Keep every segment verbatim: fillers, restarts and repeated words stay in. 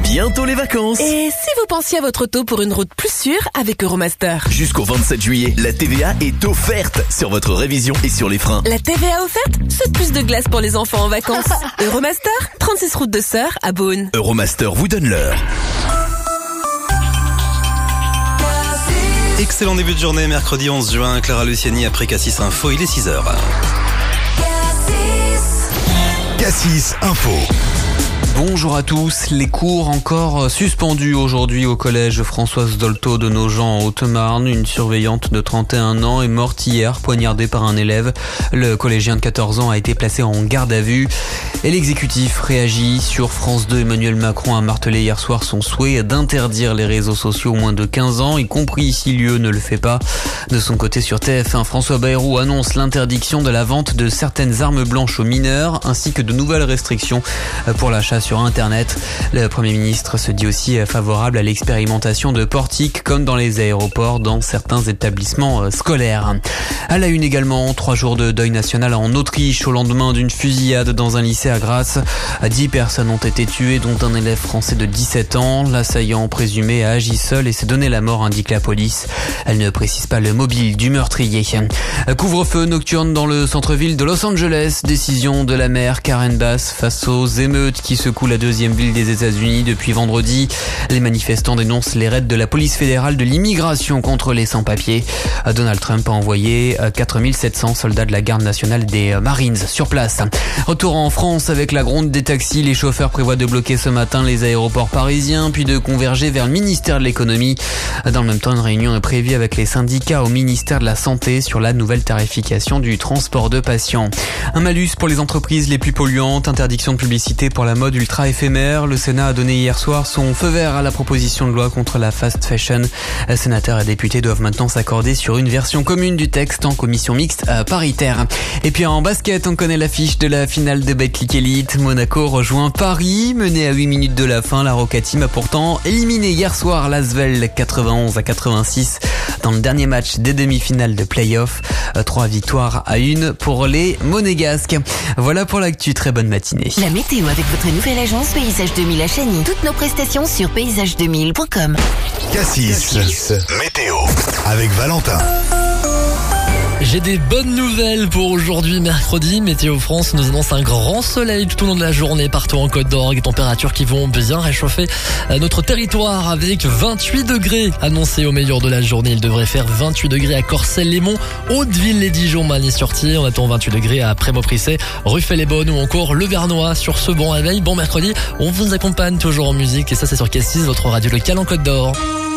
bientôt les vacances. Et si vous pensiez à votre auto pour une route plus sûre avec Euromaster? Jusqu'au vingt-sept juillet, la T V A est offerte sur votre révision et sur les freins. La T V A offerte, c'est plus de glace pour les enfants en vacances. Euromaster, trente-six route de Sœur à Beaune. Euromaster vous donne l'heure. Excellent début de journée, mercredi onze juin, Clara Luciani après Cassis Info, il est six heures. Cassis Info. Bonjour à tous. Les cours encore suspendus aujourd'hui au collège Françoise Dolto de Nogent en Haute-Marne. Une surveillante de trente et un ans est morte hier, poignardée par un élève. Le collégien de quatorze ans a été placé en garde à vue. Et l'exécutif réagit. Sur France deux, Emmanuel Macron a martelé hier soir son souhait d'interdire les réseaux sociaux aux moins de quinze ans, y compris si l'U E ne le fait pas. De son côté, sur T F un, François Bayrou annonce l'interdiction de la vente de certaines armes blanches aux mineurs, ainsi que de nouvelles restrictions pour l'achat sur Internet. Le Premier ministre se dit aussi favorable à l'expérimentation de portiques comme dans les aéroports, dans certains établissements scolaires. À la une également, trois jours de deuil national en Autriche au lendemain d'une fusillade dans un lycée à Grasse. Dix personnes ont été tuées, dont un élève français de dix-sept ans. L'assaillant présumé a agi seul et s'est donné la mort, indique la police. Elle ne précise pas le mobile du meurtrier. Couvre-feu nocturne dans le centre-ville de Los Angeles. Décision de la maire Karen Bass face aux émeutes qui secouent la deuxième ville des États-Unis depuis vendredi. Les manifestants dénoncent les raids de la police fédérale de l'immigration contre les sans-papiers. Donald Trump a envoyé quatre mille sept cents soldats de la garde nationale des Marines sur place. Retour en France avec la gronde des taxis. Les chauffeurs prévoient de bloquer ce matin les aéroports parisiens, puis de converger vers le ministère de l'économie. Dans le même temps, une réunion est prévue avec les syndicats au ministère de la Santé sur la nouvelle tarification du transport de patients. Un malus pour les entreprises les plus polluantes, interdiction de publicité pour la mode ultra éphémère. Le Sénat a donné hier soir son feu vert à la proposition de loi contre la fast fashion. Sénateurs et députés doivent maintenant s'accorder sur une version commune du texte en commission mixte paritaire. Et puis en basket, on connaît l'affiche de la finale de Betclic Elite. Monaco rejoint Paris. Mené à huit minutes de la fin, la Roca Team a pourtant éliminé hier soir l'Asvel quatre-vingt-onze à quatre-vingt-six dans le dernier match des demi-finales de play-off. Trois victoires à une pour les Monégasques. Voilà pour l'actu, très bonne matinée. La météo avec votre nouvelle agence Paysage deux mille à Chagny. Toutes nos prestations sur paysage deux mille point com. Cassis. Cassis. Météo avec Valentin. J'ai des bonnes nouvelles pour aujourd'hui, mercredi. Météo France nous annonce un grand soleil tout au long de la journée partout en Côte d'Or. Des températures qui vont bien réchauffer notre territoire avec vingt-huit degrés annoncés au meilleur de la journée. Il devrait faire vingt-huit degrés à Corcelles-les-Monts, Hauteville-les-Dijon, Magny-sur-Thier. On attend vingt-huit degrés à Prémaux-Prissé, Ruffey-les-Bonnes ou encore Le Vernois. Sur ce bon réveil, bon mercredi, on vous accompagne toujours en musique et ça c'est sur Cassis, votre radio locale en Côte d'Or.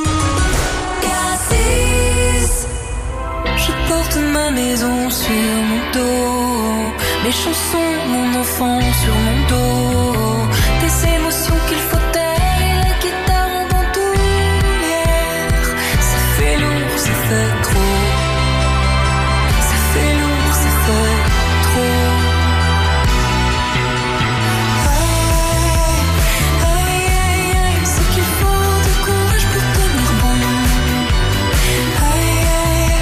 Ma maison sur mon dos, mes chansons, mon enfant sur mon dos, des émotions qu'il faut taire et la guitare en bandoulière. Ça fait lourd, ça fait trop. Ça fait lourd, ça fait trop. Aïe, aïe, aïe, aïe, c'est qu'il faut du courage pour tenir bon. Aïe, aïe.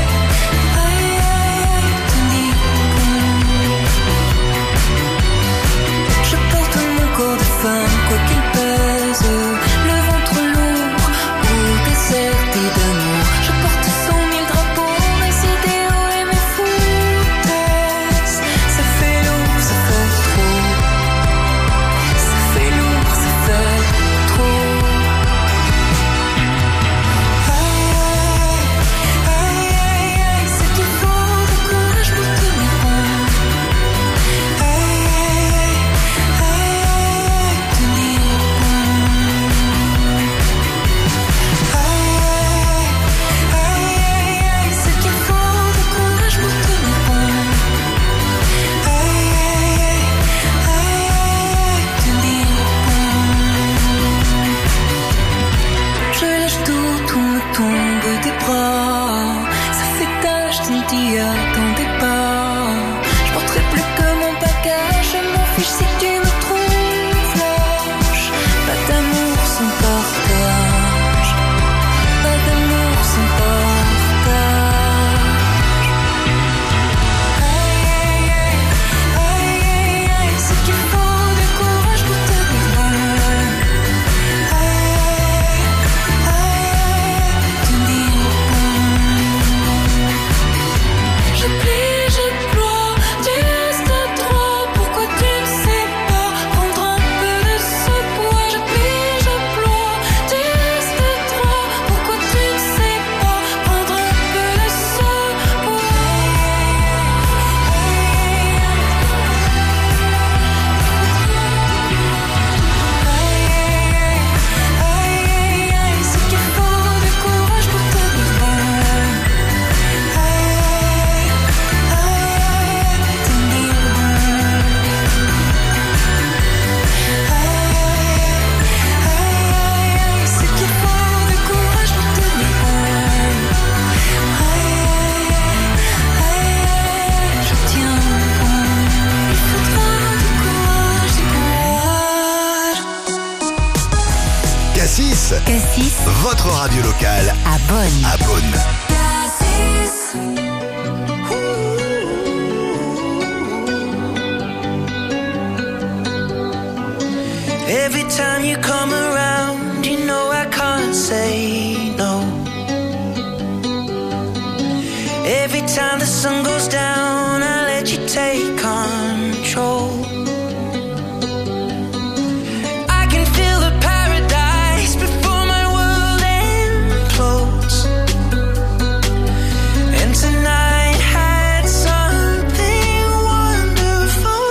Quoi qu'il pèse, le ventre lourd ou déserté d'amour, je porte cent mille drapeaux, mes idéaux et mes foutaises. Ça fait lourd, ça fait trop. Ça fait lourd, ça fait trop. Aïe, aïe, aïe, aïe, c'est qu'il faut du courage pour tenir bon. Aïe, aïe, aïe, aïe. Cassis, Cassis votre radio locale à Bonne. à Beaune. Every time you come around, you know I can't say no. Every time the sun goes down, I let you take control. I can feel the paradise before my world implodes. And tonight had something wonderful.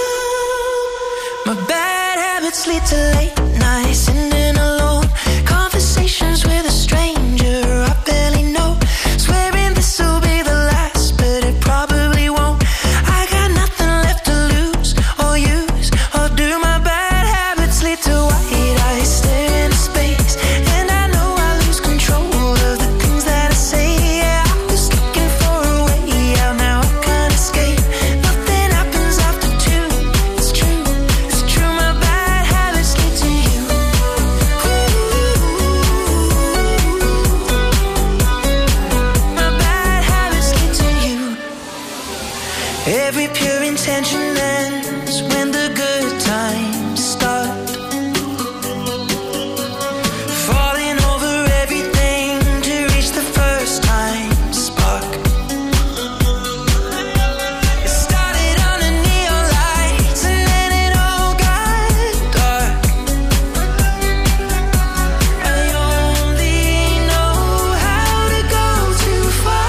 My bad habits lead to late nights, sitting alone. Conversations with a stranger I barely know. Swearing this will be the last, but it probably won't. I got nothing left to lose or use or do. My bad habits lead to white eyes stare into space, and I know I lose control of the things that I say. Yeah, I was looking for a way out, now I can't escape. Nothing happens after two. It's true, it's true. My bad habits lead to you. My bad habits lead to you. Every pure intention ends when the good times start. Falling over everything to reach the first time spark. It started under neon lights and then it all got dark. I only know how to go too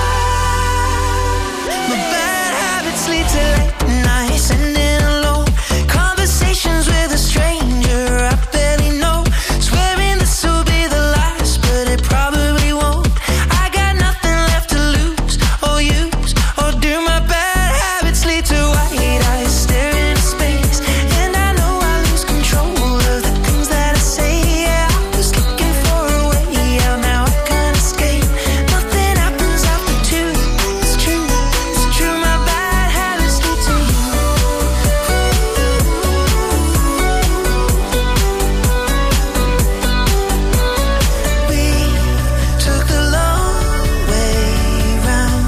far. My bad habits lead to late nights, ending alone. Conversations with a stranger I barely know. Swearing this will be the last, but it probably won't. I got nothing left to lose or use or do. My bad habits lead to white eyes stare into space, and I know I lose control of the things that I say. Yeah, I was looking for a way out, now I can't escape. Nothing happens after two. It's true, it's true. My bad habits lead to you. We took the long way round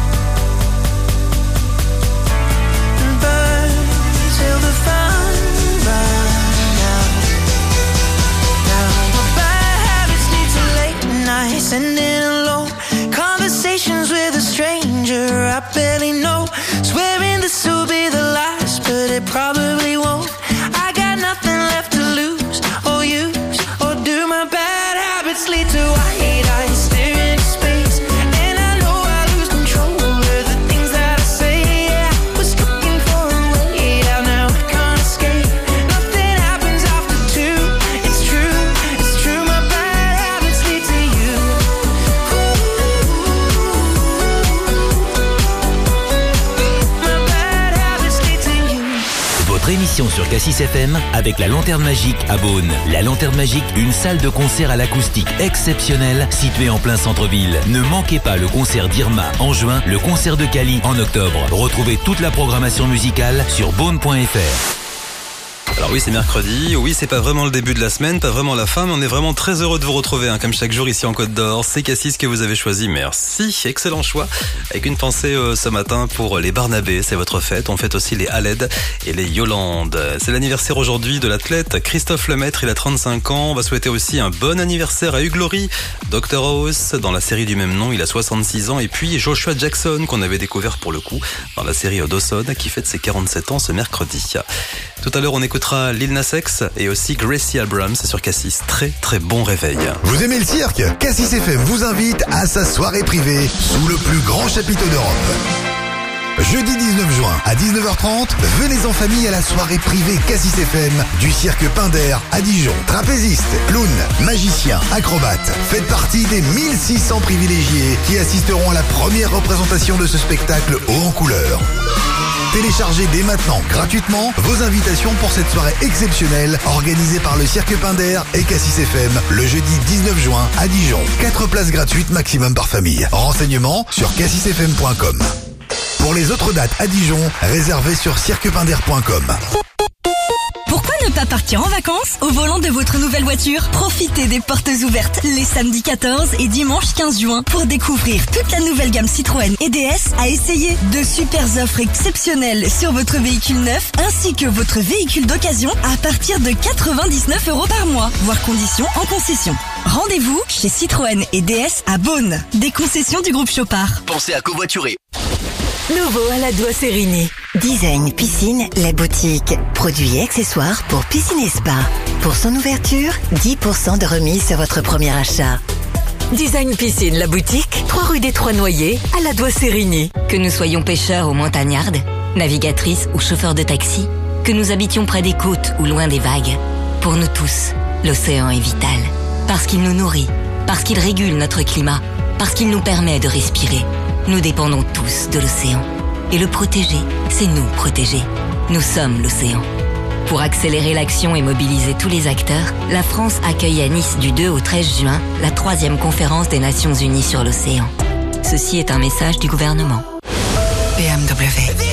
and burned till the fun ran out. Now my bad habits lead to late nights, ending alone. Conversations with a stranger I barely know. Swearing this will be the last, but it probably won't. I got nothing left to lose or use or do. My bad habits lead to white eyes stare into space, and I know I lose control of the things that I say. Yeah, I was looking for a way out, now I can't escape. Nothing happens after two. It's true, it's true. My bad habits lead to you. My bad habits lead to you. Votre émission sur Cassis F M avec la Lanterne Magique à Beaune. La Lanterne Magique, une salle de concert à l'acoustique exceptionnelle située en plein centre-ville. Ne manquez pas le concert d'Irma en juin, le concert de Kali en octobre. Retrouvez toute la programmation musicale sur beaune point f r. Alors oui, c'est mercredi, oui, c'est pas vraiment le début de la semaine, pas vraiment la fin, mais on est vraiment très heureux de vous retrouver, hein, comme chaque jour ici en Côte d'Or. C'est Cassis que vous avez choisi, merci, excellent choix. Avec une pensée euh, ce matin pour les Barnabés, c'est votre fête. On fête aussi les Aled et les Yolande. C'est l'anniversaire aujourd'hui de l'athlète Christophe Lemaître, il a trente-cinq ans. On va souhaiter aussi un bon anniversaire à Hugh Laurie, docteur House, dans la série du même nom, il a soixante-six ans. Et puis Joshua Jackson, qu'on avait découvert pour le coup dans la série Dawson, qui fête ses quarante-sept ans ce mercredi. Tout à l'heure, on écoutera Lil Nas X et aussi Gracie Abrams sur Cassis. Très très bon réveil. Vous aimez le cirque? Cassis F M vous invite à sa soirée privée sous le plus grand chapiteau d'Europe. Jeudi dix-neuf juin à dix-neuf heures trente, venez en famille à la soirée privée Cassis F M du cirque Pinder à Dijon. Trapézistes, clowns, magiciens, acrobates, faites partie des mille six cents privilégiés qui assisteront à la première représentation de ce spectacle haut en couleur. Téléchargez dès maintenant gratuitement vos invitations pour cette soirée exceptionnelle organisée par le Cirque Pinder et Cassis F M le jeudi dix-neuf juin à Dijon. quatre places gratuites maximum par famille. Renseignements sur cassis f m point com. Pour les autres dates à Dijon, réservez sur cirque pinder point com. Pourquoi ne pas partir en vacances au volant de votre nouvelle voiture? Profitez des portes ouvertes les samedis quatorze et dimanche quinze juin pour découvrir toute la nouvelle gamme Citroën et D S à essayer. De super offres exceptionnelles sur votre véhicule neuf ainsi que votre véhicule d'occasion à partir de quatre-vingt-dix-neuf euros par mois, voire conditions en concession. Rendez-vous chez Citroën et D S à Beaune, des concessions du groupe Chopard. Pensez à covoiturer. Nouveau à la Doua Sérigny. Design Piscine, la boutique. Produits et accessoires pour piscine et spa. Pour son ouverture, dix pour cent de remise sur votre premier achat. Design Piscine, la boutique, trois rue des Trois Noyers, à la Doua Sérigny. Que nous soyons pêcheurs ou montagnardes, navigatrices ou chauffeurs de taxi, que nous habitions près des côtes ou loin des vagues, pour nous tous, l'océan est vital. Parce qu'il nous nourrit, parce qu'il régule notre climat, parce qu'il nous permet de respirer. Nous dépendons tous de l'océan. Et le protéger, c'est nous protéger. Nous sommes l'océan. Pour accélérer l'action et mobiliser tous les acteurs, la France accueille à Nice du deux au treize juin la troisième conférence des Nations Unies sur l'océan. Ceci est un message du gouvernement. B M W.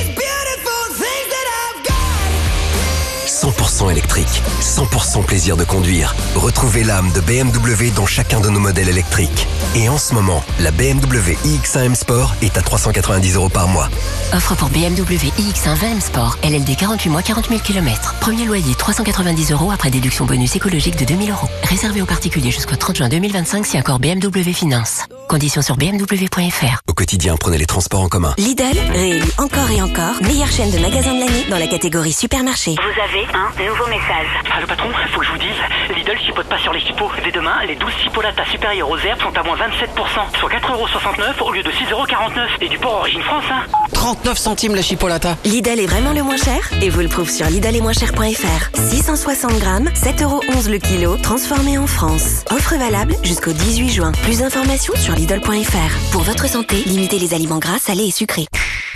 cent pour cent électrique, cent pour cent plaisir de conduire. Retrouvez l'âme de B M W dans chacun de nos modèles électriques. Et en ce moment, la B M W i X un M Sport est à trois cent quatre-vingt-dix euros par mois. Offre pour B M W i X un vingt M Sport, L L D quarante-huit mois, quarante mille kilomètres. Premier loyer trois cent quatre-vingt-dix euros après déduction bonus écologique de deux mille euros. Réservé aux particuliers jusqu'au trente juin deux mille vingt-cinq si accord B M W Finance. Conditions sur b m w point f r. Au quotidien, prenez les transports en commun. Lidl, réélu encore et encore, meilleure chaîne de magasins de l'année dans la catégorie supermarché. Vous avez un nouveau message. Ah, le patron, faut que je vous dise, Lidl chipote pas sur les chipots. Dès demain, les douze chipolatas supérieures aux herbes sont à moins vingt-sept pour cent, soit quatre euros soixante-neuf au lieu de six euros quarante-neuf. Et du porc origine France, hein. trente-neuf centimes la chipolata. Lidl est vraiment le moins cher et vous le prouve sur lidl et moins cher point f r. six cent soixante grammes, sept euros onze le kilo, transformé en France. Offre valable jusqu'au dix-huit juin. Plus d'informations sur lidl point f r. Pour votre santé, limitez les aliments gras, salés et sucrés.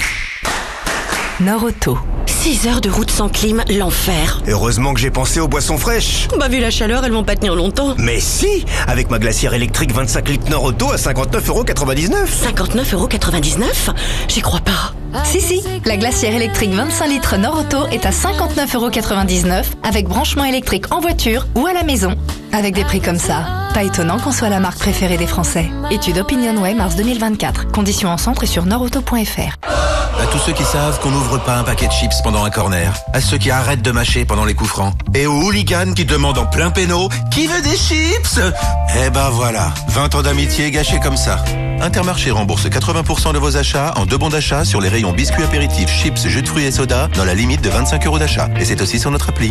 Nord-Auto. six heures de route sans clim, l'enfer. Heureusement que j'ai pensé aux boissons fraîches. Bah vu la chaleur, elles vont pas tenir longtemps. Mais si, avec ma glacière électrique vingt-cinq litres Nord-Auto à cinquante-neuf euros quatre-vingt-dix-neuf. cinquante-neuf euros quatre-vingt-dix-neuf? J'y crois pas. Si, si, la glacière électrique vingt-cinq litres Nord-Auto est à cinquante-neuf euros quatre-vingt-dix-neuf avec branchement électrique en voiture ou à la maison. Avec des prix comme ça, pas étonnant qu'on soit la marque préférée des Français. Étude OpinionWay mars deux mille vingt-quatre. Conditions en centre et sur nordauto point f r. À tous ceux qui savent qu'on n'ouvre pas un paquet de chips pendant un corner. À ceux qui arrêtent de mâcher pendant les coups francs. Et aux hooligans qui demandent en plein péno « Qui veut des chips ?» Eh ben voilà, vingt ans d'amitié gâchés comme ça. Intermarché rembourse quatre-vingts pour cent de vos achats en deux bons d'achat sur les rayons biscuits apéritifs, chips, jus de fruits et soda dans la limite de vingt-cinq euros d'achat. Et c'est aussi sur notre appli.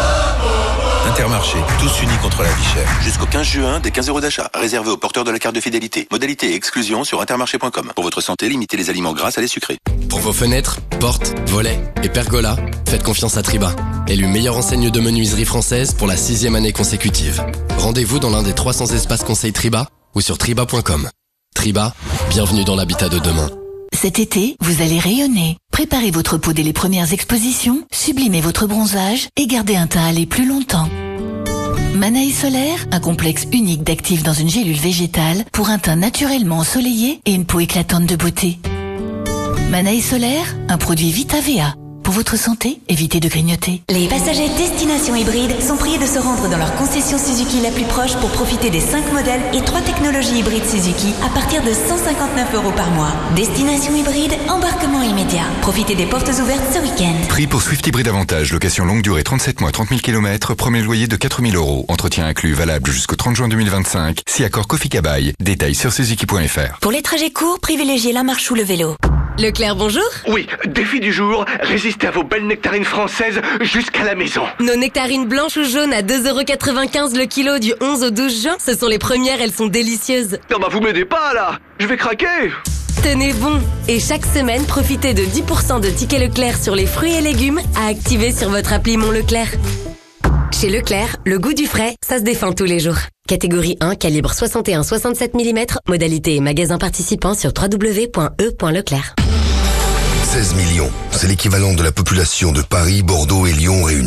Intermarché, tous unis contre la vie chère. Jusqu'au quinze juin, des quinze euros d'achat. Réservé aux porteurs de la carte de fidélité. Modalité et exclusion sur intermarché point com. Pour votre santé, limitez les aliments gras à les sucrés. Pour vos fenêtres, portes, volets et pergolas, faites confiance à Triba. Élu meilleure enseigne de menuiserie française pour la sixième année consécutive. Rendez-vous dans l'un des trois cents espaces conseils Triba ou sur triba point com. Triba, bienvenue dans l'habitat de demain. Cet été, vous allez rayonner. Préparez votre peau dès les premières expositions, sublimez votre bronzage et gardez un teint à aller plus longtemps. Manaï Solaire, un complexe unique d'actifs dans une gélule végétale pour un teint naturellement ensoleillé et une peau éclatante de beauté. Manaï Solaire, un produit Vita V A. Pour votre santé, évitez de grignoter. Les passagers Destination Hybride sont priés de se rendre dans leur concession Suzuki la plus proche pour profiter des cinq modèles et trois technologies hybrides Suzuki à partir de cent cinquante-neuf euros par mois. Destination Hybride, embarquement immédiat. Profitez des portes ouvertes ce week-end. Prix pour Swift Hybride Avantage, location longue durée trente-sept mois, trente mille kilomètres, premier loyer de quatre mille euros. Entretien inclus, valable jusqu'au trente juin deux mille vingt-cinq. Si accord Kofi Kabaï. Détails sur suzuki point f r. Pour les trajets courts, privilégiez la marche ou le vélo. Leclerc, bonjour. Oui, défi du jour, résistez à vos belles nectarines françaises jusqu'à la maison. Nos nectarines blanches ou jaunes à deux euros quatre-vingt-quinze le kilo du onze au douze juin, ce sont les premières, elles sont délicieuses. Non bah vous m'aidez pas là, je vais craquer. Tenez bon. Et chaque semaine, profitez de dix pour cent de tickets Leclerc sur les fruits et légumes à activer sur votre appli Mon Leclerc. Chez Leclerc, le goût du frais, ça se défend tous les jours. Catégorie un, calibre soixante et un soixante-sept millimètres, modalité et magasin participant sur w w w point e point leclerc. seize millions, c'est l'équivalent de la population de Paris, Bordeaux et Lyon réunis.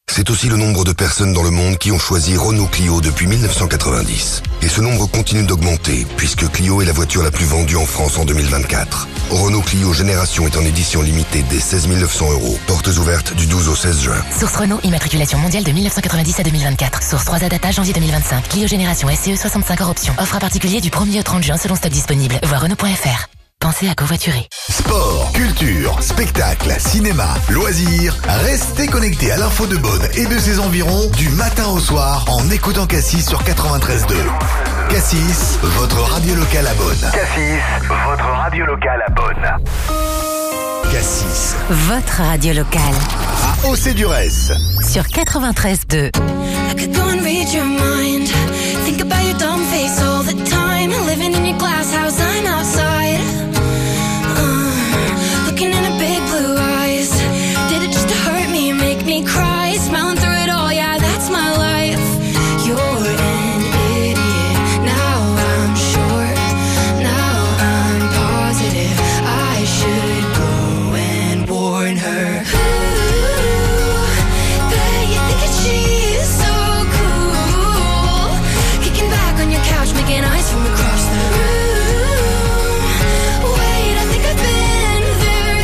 C'est aussi le nombre de personnes dans le monde qui ont choisi Renault Clio depuis mille neuf cent quatre-vingt-dix. Et ce nombre continue d'augmenter, puisque Clio est la voiture la plus vendue en France en deux mille vingt-quatre. Renault Clio Génération est en édition limitée dès seize mille neuf cents euros. Portes ouvertes du douze au seize juin. Source Renault, immatriculation mondiale de mille neuf cent quatre-vingt-dix à deux mille vingt-quatre. Source trois A Data, janvier deux mille vingt-cinq. Clio Génération S C E soixante-cinq hors option. Offre à particulier du premier au trente juin selon stock disponible. Voir Renault point F R. Pensez à covoiturer. Sport, culture, spectacle, cinéma, loisirs. Restez connectés à l'info de Beaune et de ses environs du matin au soir en écoutant Cassis sur quatre-vingt-treize deux. Cassis, votre radio locale à Beaune. Cassis, votre radio locale à Beaune. Cassis, votre radio locale. À Océ-Durès. Sur quatre-vingt-treize deux. I could go and read your mind. Think about your dumb face all the time. Living in your glass house, I'm outside. Uh, looking in her big blue eyes. Did it just to hurt me and make me cry? Smiling through it all, yeah, that's my life. You're an idiot. Now I'm sure. Now I'm positive. I should go and warn her. Making eyes from across the room. Wait, I think I've been there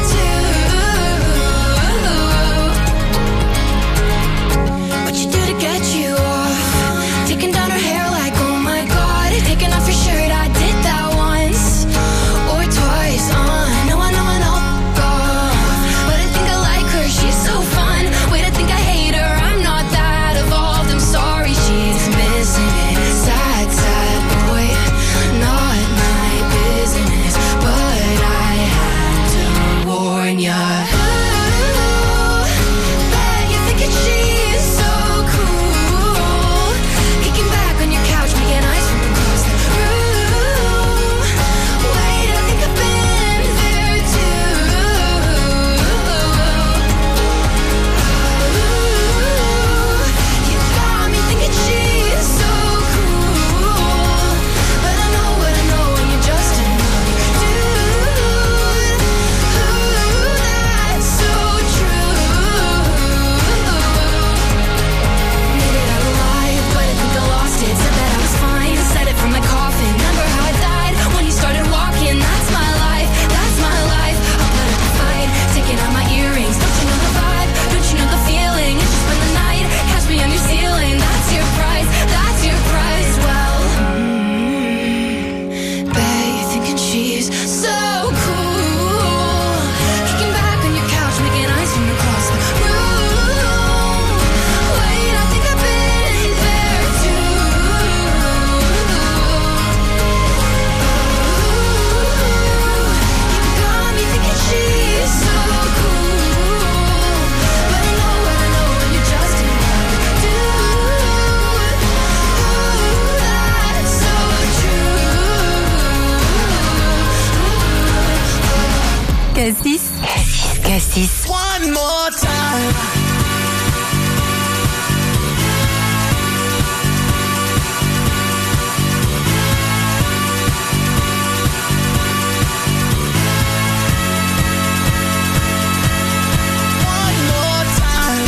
too. What you do to get you off? Taking down her hair like, oh my god. Taking off your shirt, I did that once or twice. Uh, no, I know, I know, God. But I think I like her, she's so fun. Wait, I think I hate her, I'm not that evolved. I'm sorry, she's missing it. Sad, sad. Not my business, but I had to warn ya. Ooh, bet you're thinking she's so cool. Kicking back on your couch, making eyes from across the room. Wait, I think I've been there too. Ooh, you got me thinking she's so cool. But I know what I know, and you're just another dude. Ooh, that's so true. Made it out alive, but I think I lost it. Said that I was fine, said it from my coffin. Remember how I died when you started walking? That's my life, that's my life. I'll put up a fight, taking out my earrings. Don't you know the vibe? Don't you know the feeling? It's just been the night, catch me on your ceiling. That's your price, that's your price. Well, bet you're thinking she's so cool. Kicking back on your couch, making eyes from across the room. Wait, I think I've been there too. You got me thinking she's so cool. But I know what I know, and you're just another dude. Ooh, that's so true. Cassis. Cassis. Cassis. One more time. One more time.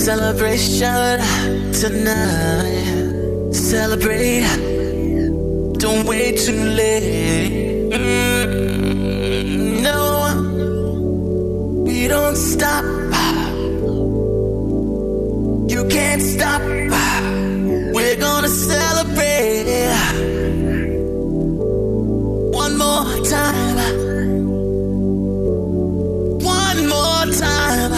Celebration tonight. Celebrate. Don't wait too late. Mm, no, we don't stop. You can't stop. We're gonna celebrate. One more time. One more time.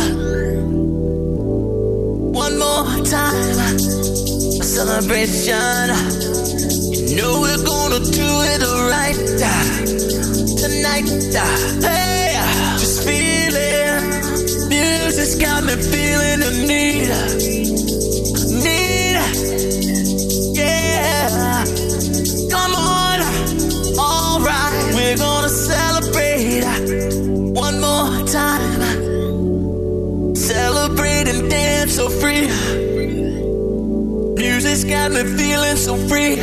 One more time. Celebration. You know we're gonna do it right tonight. Hey, just feel it. Music's got me feeling the need. Need. Yeah. Come on. All right. We're gonna celebrate one more time. Celebrate and dance so free. Music's got me feeling so free.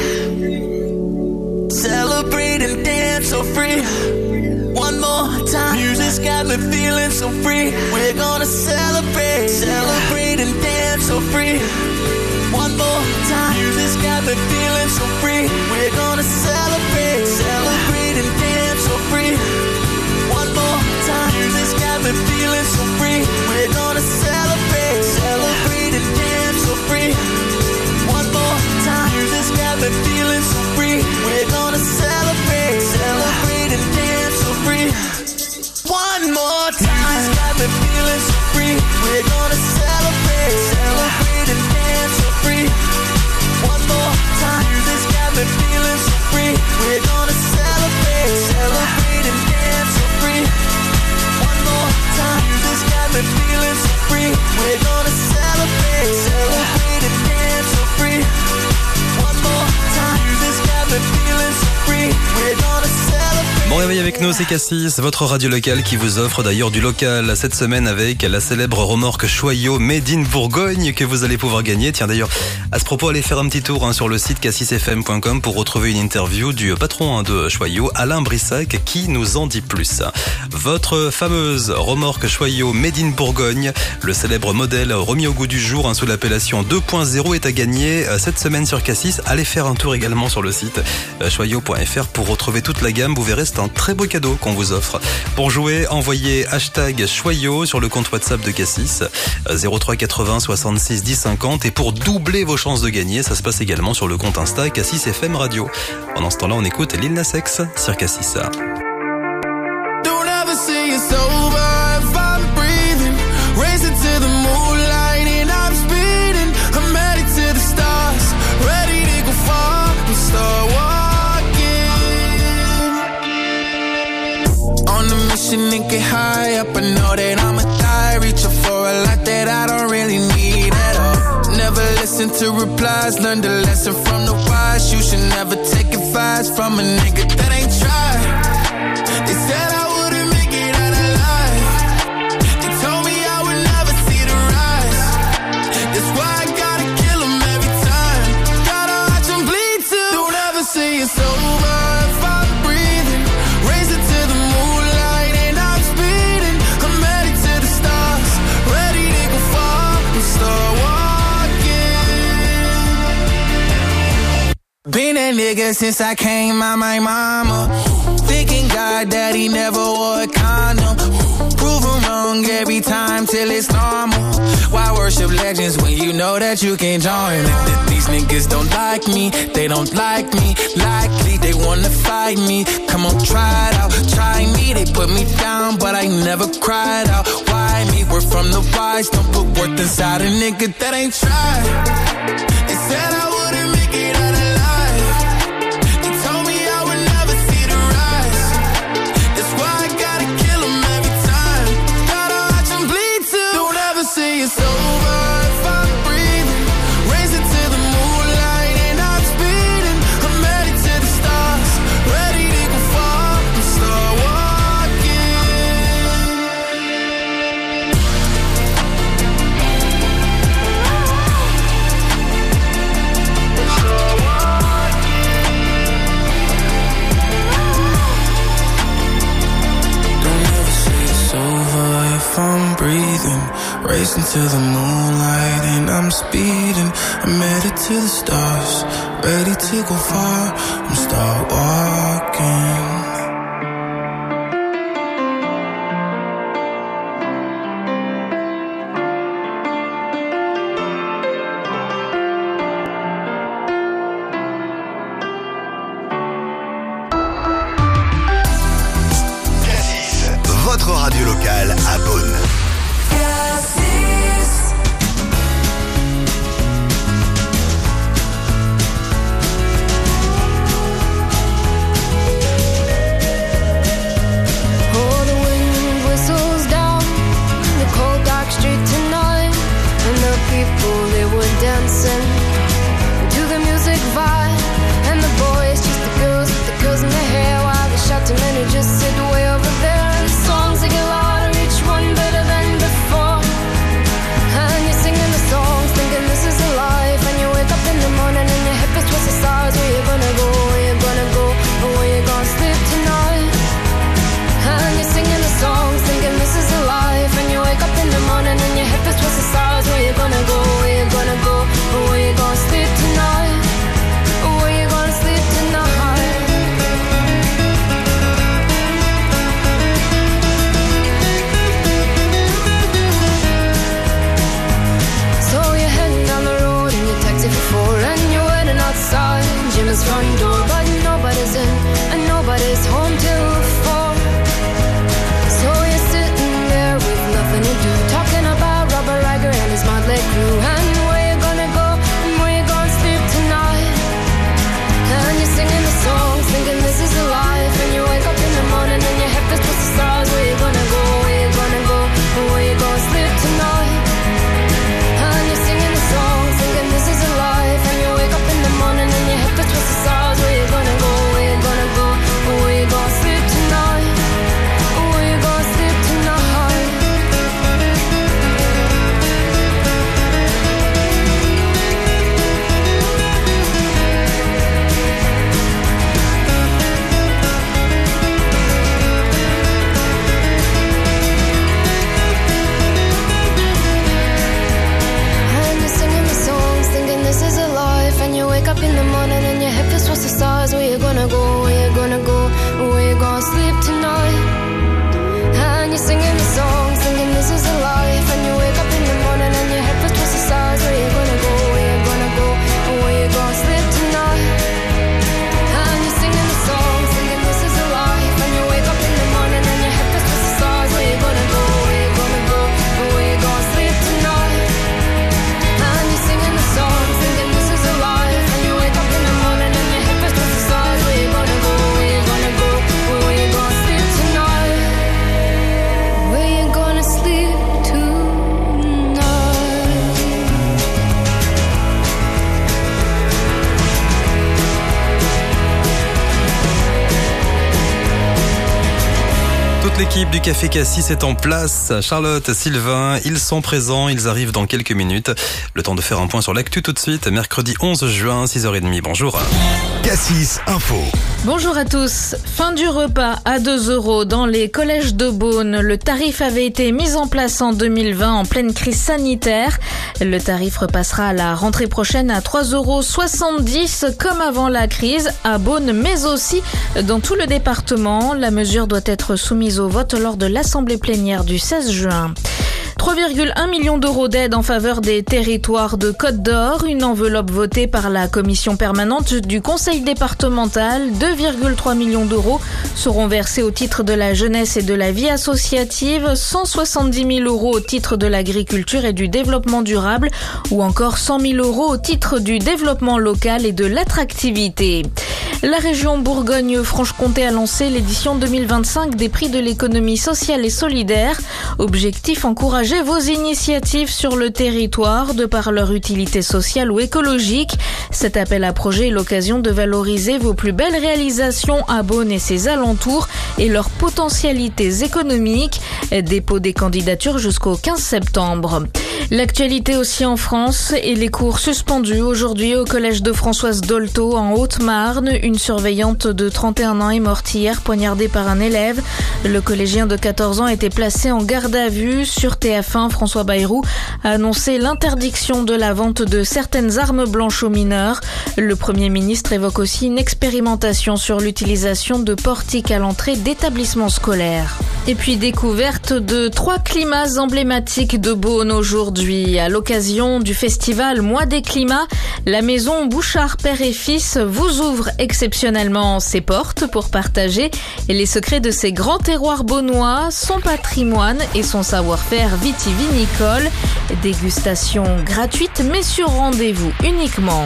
Celebrate and dance so free. One more time. Music's got me feeling so free. We're gonna celebrate. Celebrate and dance so free. One more time. Music's got me feeling so free. We're gonna celebrate. Celebrate and dance so free. One more time. Music's got me feeling so free. We're gonna celebrate. Celebrate and dance so free. One more time. Music's got me feeling so free. We're gonna celebrate. Celebrate and dance so free. One more time. Music's got me feeling so free. We're gonna celebrate. Celebrate and dance so free. One more time. Music's got me feeling so free. We're gonna celebrate. Celebrate and dance so free. One more time. Music's got me feeling so free. We're gonna celebrate. Celebrate and dance so free. One more time. Music's got me feeling so free. We're gonna celebrate. Bon réveil avec nous, c'est Cassis, votre radio locale qui vous offre d'ailleurs du local cette semaine avec la célèbre remorque Choyot Made in Bourgogne que vous allez pouvoir gagner. Tiens d'ailleurs, à ce propos, allez faire un petit tour hein, sur le site cassis f m point com pour retrouver une interview du patron hein, de Choyot, Alain Brissac, qui nous en dit plus. Votre fameuse remorque Choyot Made in Bourgogne, le célèbre modèle remis au goût du jour hein, sous l'appellation deux point zéro est à gagner euh, cette semaine sur Cassis. Allez faire un tour également sur le site euh, choyot point f r pour retrouver toute la gamme. Vous verrez, c'est un très beau cadeau qu'on vous offre. Pour jouer, envoyez hashtag Choyot sur le compte WhatsApp de Cassis zéro trois quatre-vingts soixante-six dix cinquante et pour doubler vos chances de gagner, ça se passe également sur le compte Insta Cassis F M Radio. Pendant ce temps-là, on écoute Lil Nas X sur Cassis. Don't ever say it's over if I'm breathing. Racing to the moonlight and I'm speeding. I'm headed to the stars, ready to go far and start walking. On a mission and get high up, I know that I'ma die. Reaching for a lot that I don't really need at all. Never listen to replies, learn the lesson from the wise. You should never take advice from a nigga that ain't tried. They said I wouldn't make it out alive. They told me I would never see the rise. That's why I gotta kill them every time. Gotta watch them bleed too. Don't ever say it's over if I'm breathing. Racing to the moonlight and I'm speeding. I'm headed to the stars, ready to go far and start walking. Been that nigga since I came out my mama. Thinking God that he never wore a condom. Prove him wrong every time till it's normal. Why worship legends when you know that you can join? These niggas don't like me, they don't like me. Likely they wanna fight me. Come on, try it out, try me. They put me down, but I never cried out. Why me? We're from the wise, don't put worth inside a nigga that ain't tried. They said I wouldn't make it out alive. It's over if I'm breathing. Racing to the moonlight and I'm speeding. I'm headed to the stars, ready to go far and start walking. Don't ever say it's over if I'm breathing. Racing to the moonlight and I'm speeding. I'm headed to the stars, ready to go far. I'm start walking. Votre radio locale à Beaune. People, they were dancing to the music vibe. And the boys, just the girls with the girls in their hair, while the shouting men who just sit way over there. The songs they get louder, each one better than before. And you're singing the songs, thinking this is a life. And you wake up in the morning and your hip is twisted sides. Where you gonna go, where you gonna go, or where you gonna sleep tonight? And you're singing the songs, thinking this is a life. And you wake up in the morning and your hip is twisted sides. Where you gonna go, where you gonna go, or where you gonna sleep tonight? Or where you gonna sleep tonight? So you're heading down the road in your taxi for four, and you're waiting outside Jim's front door, but nobody's in and nobody's home till four. So you're sitting there with nothing to do, talking about Robert Riger and his motley crew. And where you gonna go and where you gonna sleep tonight? And you're singing the songs, thinking this is a life. And you wake up in the morning and your head feels twisted stars. Where you gonna go, where you gonna go, and where you gonna sleep tonight? And you're singing the songs, thinking this is a life. And you wake up in the morning and your head feels twisted stars. Where you gonna go, where you gonna go, and where you gonna sleep tonight? Where you gonna sleep tonight? And you're singing the songs, thinking this is a life. And you wake up in the morning and your head feels towards the stars. Where you gonna go, where you gonna go, where you gonna sleep tonight? And you're singing the songs, thinking this is a life. And you wake up in the morning and your head feels towards the stars. Where you gonna go, where you gonna go, where you gonna sleep tonight? And you're singing the songs, thinking this is a life. And you wake up in the morning and your head feels towards the stars. Where you gonna go, where you gonna go, where you gonna sleep tonight? And you're singing the songs, thinking this is a life. And you wake up in the morning and your head feels towards the stars. Where you gonna go, where you gonna go, where you gonna sleep tonight? Where you gonna sleep tonight? Toute l'équipe du Café Cassis est en place. Charlotte, Sylvain, ils sont présents, ils arrivent dans quelques minutes. Le temps de faire un point sur l'actu tout de suite. Mercredi onze juin, six heures trente. Bonjour. Cassis Info. Bonjour à tous. Fin du repas à deux euros dans les collèges de Beaune. Le tarif avait été mis en place en deux mille vingt en pleine crise sanitaire. Le tarif repassera à la rentrée prochaine à trois euros soixante-dix comme avant la crise à Beaune, mais aussi dans tout le département. La mesure doit être soumise au vote lors de l'assemblée plénière du seize juin. trois virgule un millions d'euros d'aide en faveur des territoires de Côte d'Or, une enveloppe votée par la commission permanente du conseil départemental. deux virgule trois millions d'euros seront versés au titre de la jeunesse et de la vie associative, cent soixante-dix mille euros au titre de l'agriculture et du développement durable, ou encore cent mille euros au titre du développement local et de l'attractivité. La région Bourgogne-Franche-Comté a lancé l'édition deux mille vingt-cinq des prix de l'économie sociale et solidaire. Objectif, encourager vos initiatives sur le territoire de par leur utilité sociale ou écologique. Cet appel à projet est l'occasion de valoriser vos plus belles réalisations à Beaune et ses alentours et leurs potentialités économiques. Dépôt des candidatures jusqu'au quinze septembre. L'actualité aussi en France et les cours suspendus aujourd'hui au collège de Françoise Dolto en Haute-Marne. Une surveillante de trente et un ans est morte hier poignardée par un élève. Le collégien de quatorze ans a été placé en garde à vue. Sur T F un, François Bayrou a annoncé l'interdiction de la vente de certaines armes blanches aux mineurs. Le Premier ministre évoque aussi une expérimentation sur l'utilisation de portiques à l'entrée d'établissements scolaires. Et puis découverte de trois climats emblématiques de Beaune aujourd'hui. À l'occasion du festival Mois des climats, la maison Bouchard Père et Fils vous ouvre exceptionnellement ses portes pour partager les secrets de ses grands terroirs beaunois, son patrimoine et son savoir-faire vitivinicole. Dégustation gratuite mais sur rendez-vous uniquement.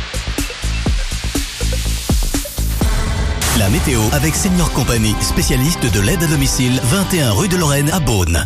La météo avec Senior Company, spécialiste de l'aide à domicile, vingt et un rue de Lorraine à Beaune.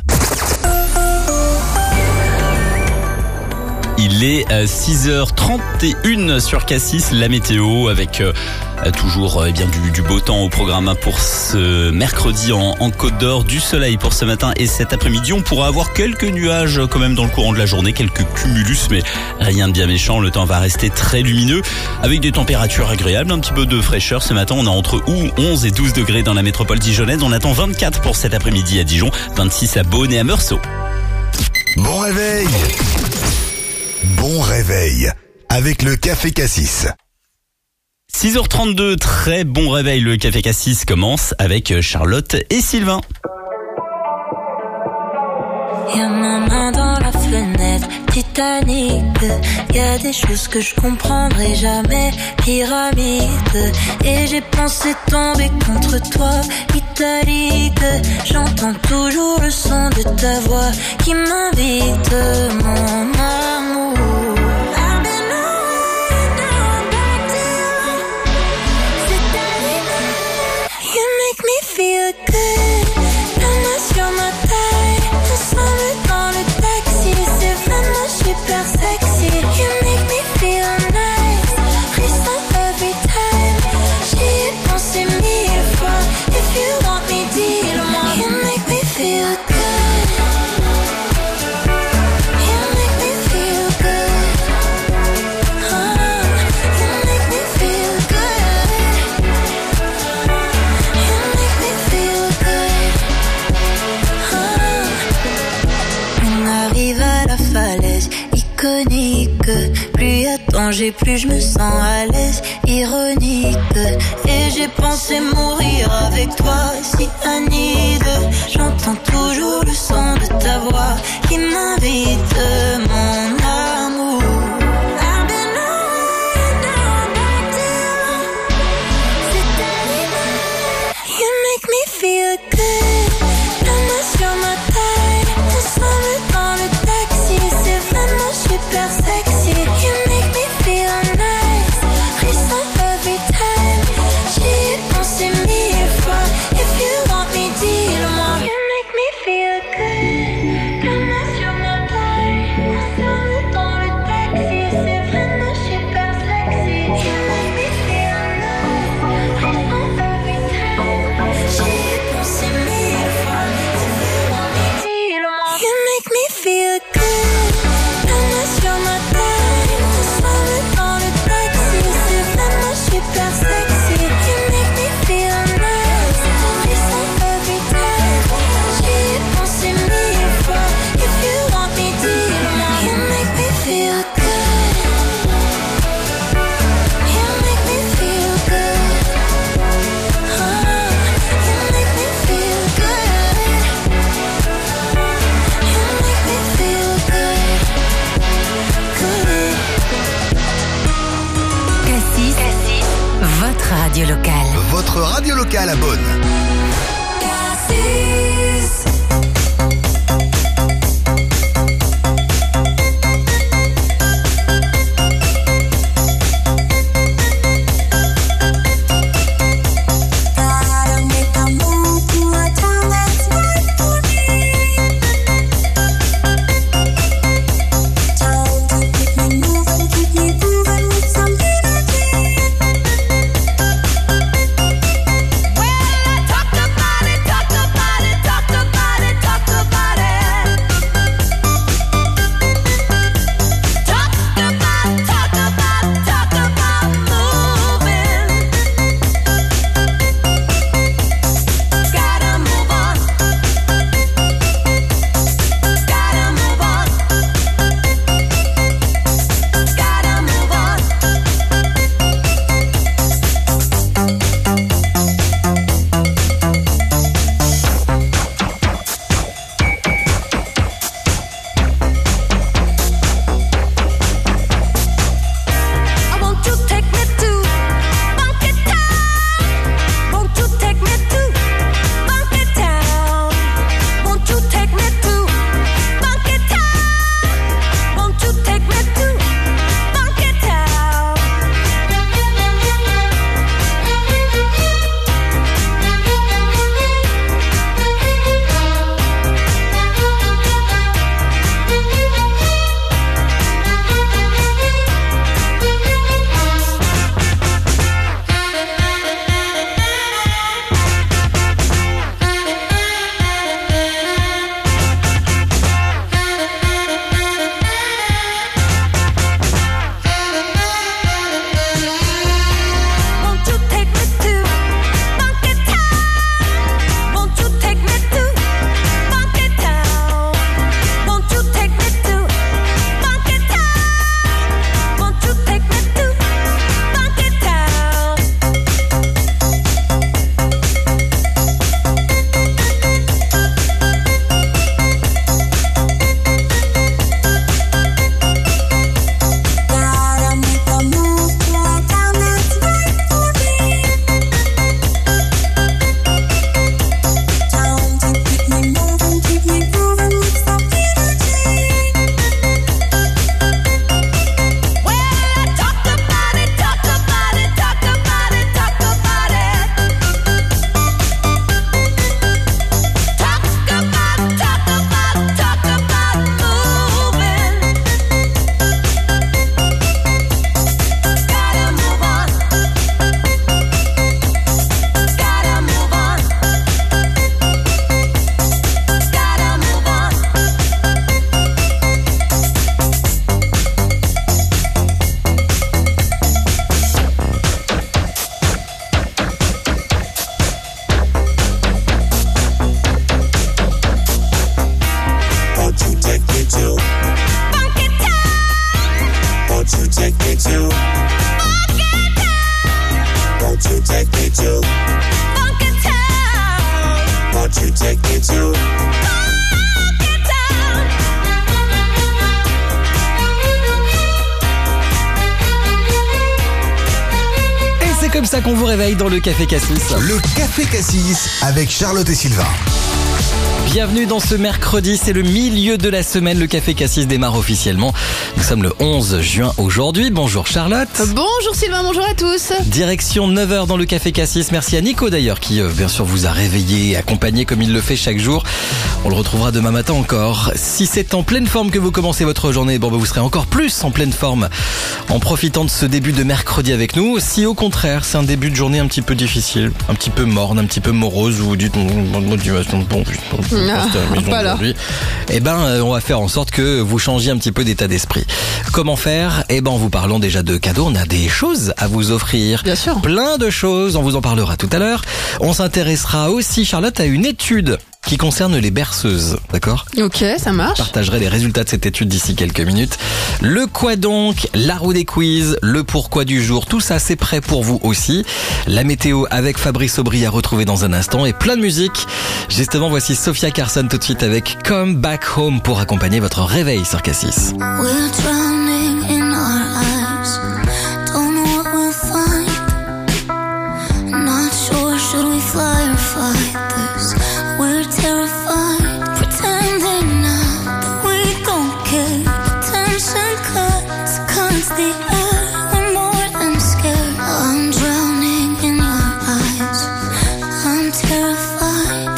Il est six heures trente et une sur Cassis, la météo avec euh, toujours euh, bien du, du beau temps au programme pour ce mercredi en, en Côte d'Or, du soleil pour ce matin et cet après-midi. On pourra avoir quelques nuages quand même dans le courant de la journée, quelques cumulus, mais rien de bien méchant. Le temps va rester très lumineux avec des températures agréables, un petit peu de fraîcheur. Ce matin, on a entre onze et douze degrés dans la métropole dijonnaise. On attend vingt-quatre pour cet après-midi à Dijon, vingt-six à Beaune et à Meursault. Bon réveil! Bon réveil avec le Café Cassis. six heures trente-deux, très bon réveil. Le Café Cassis commence avec Charlotte et Sylvain. Y'a ma main dans la fenêtre, Titanic. Y'a des choses que je comprendrai jamais, pyramide. Et j'ai pensé tomber contre toi, italique. J'entends toujours le son de ta voix qui m'invite, mon amour. Feel good, la main sur ma taille, ensemble dans le taxi, c'est vraiment super sexy. You make me feel nice, frisson every time. J'y ai pensé mille fois, if you want me, dis-le-moi. You make me feel good, you make me feel good, oh, you make me feel good. Falaise iconique, plus y a danger, plus je me sens à l'aise, ironique. Et j'ai pensé mourir avec toi, cyanide. J'entends toujours le son de ta voix qui m'invite, mon amour. You make me feel good, la main sur ma taille, ensemble dans le taxi, c'est vraiment super sexy. You make me feel nice, frisson every time. J'y ai pensé mille fois, if you want me, dis-le-moi. You make me feel good, la main sur ma taille, ensemble dans le taxi, c'est vraiment super sexy. You make me feel nice, frisson every time. J'y ai pensé mille fois, if you want me, dis-le-moi. You make me feel good, la main sur ma taille, ensemble dans le taxi, c'est vraiment super sexy. You make me feel nice, frisson every time. J'y ai pensé mille fois, if you want me, dis-le-moi. You make me feel good, you make me feel good, oh, you make me feel good, you make me feel good, good. Cassis, votre radio locale. Votre radio locale à Beaune. Well, I talked you take me to? C'est comme ça qu'on vous réveille dans le Café Cassis. Le Café Cassis avec Charlotte et Sylvain. Bienvenue dans ce mercredi, c'est le milieu de la semaine, le Café Cassis démarre officiellement. Nous sommes le onze juin aujourd'hui. Bonjour Charlotte. Bonjour Sylvain, bonjour à tous. Direction neuf heures dans le Café Cassis. Merci à Nico d'ailleurs qui euh, bien sûr vous a réveillé et accompagné comme il le fait chaque jour. On le retrouvera demain matin encore. Si c'est en pleine forme que vous commencez votre journée, bon bah vous serez encore plus en pleine forme en profitant de ce début de mercredi avec nous. Si au contraire c'est un début de journée un petit peu difficile, un petit peu morne, un petit peu morose, vous vous dites motivation bon, bon Ah, voilà. Eh ben, euh, on va faire en sorte que vous changiez un petit peu d'état d'esprit. Comment faire? Eh ben, en vous parlant déjà de cadeaux, on a des choses à vous offrir. Bien sûr. Plein de choses, on vous en parlera tout à l'heure. On s'intéressera aussi, Charlotte, à une étude qui concerne les berceuses, d'accord? Ok, ça marche. Je partagerai les résultats de cette étude d'ici quelques minutes. Le quoi donc, la roue des quiz, le pourquoi du jour, tout ça c'est prêt pour vous aussi. La météo avec Fabrice Aubry à retrouver dans un instant et plein de musique. Justement, voici Sophia Carson tout de suite avec Come Back Home pour accompagner votre réveil sur Cassis. We're drowning in our eyes. Don't know what we'll find. Not sure should we fly or fight this. We're terrified, pretending now that we don't care. Tension cuts, cuts the air. We're more than scared. I'm drowning in your eyes. I'm terrified.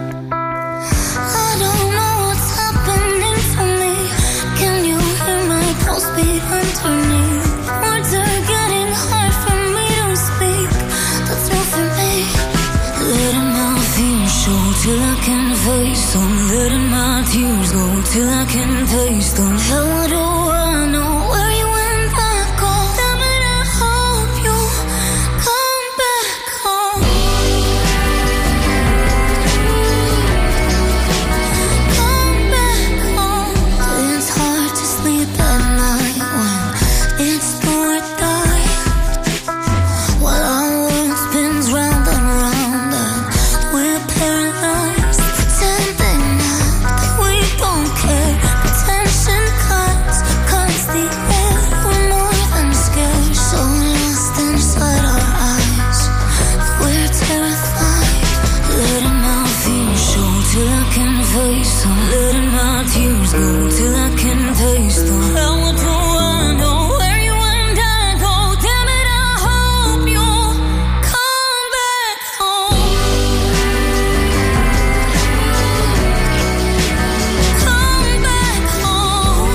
I don't know what's happening to me. Can you hear my pulse beat underneath? Words are getting hard for me to speak. That's not for me. Letting my fears show till I can face them. Letting my tears go till I can taste them. How do I know where you went back home? Damn it, I hope you come back home. Come back home. It's hard to sleep at night when it's do or die. While our world spins round and round and we're paralyzed, pretending now that we don't care. Tension cuts, cuts the air. We're more than scared, so lost inside our eyes. We're terrified, letting my fears show till I can face them. Letting my tears go till I can taste them. How do I know where you and I go? Damn it, I hope you come back home. Come back home.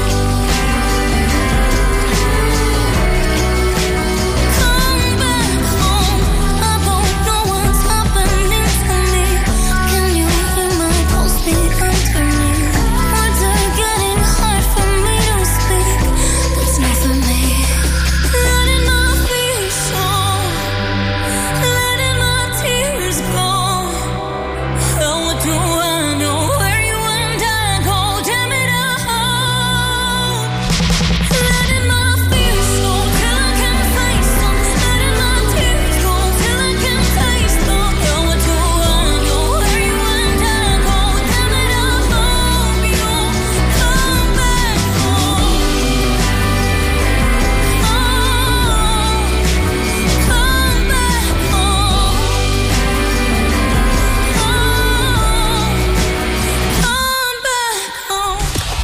Come back home. I don't know what's happening to me. Can you hear my pulse beat underneath? Words are getting hard for me to speak. That's not for me. Letting my fears show, letting my tears go. How do I know where you and I go? Damn it, I hope. Letting my fears show till I can face them. Letting my tears go till I can taste them. How do I know where you and I go? Damn it, I hope you come back home. Oh, come back home. Oh, come back